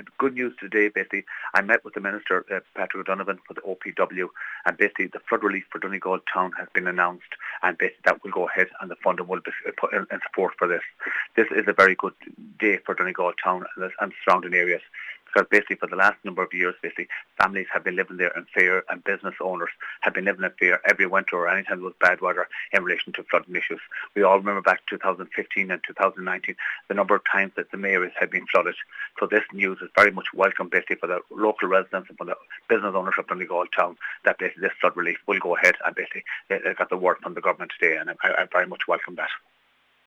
good news today, basically. I met with the Minister, Patrick O'Donovan, for the OPW, and basically the flood relief for Donegal town has been announced, and basically that will go ahead and the funding will be put in support for this. This is a very good day for Donegal town and surrounding areas. Because basically for the last number of years, basically, families have been living there in fear and business owners have been living in fear every winter or anytime there was bad weather in relation to flooding issues. We all remember back to 2015 and 2019, the number of times that the areas had been flooded. So this news is very much welcome, basically, for the local residents and for the business owners of Donegal town, that basically this flood relief will go ahead, and basically they got the word from the government today, and I very much welcome that.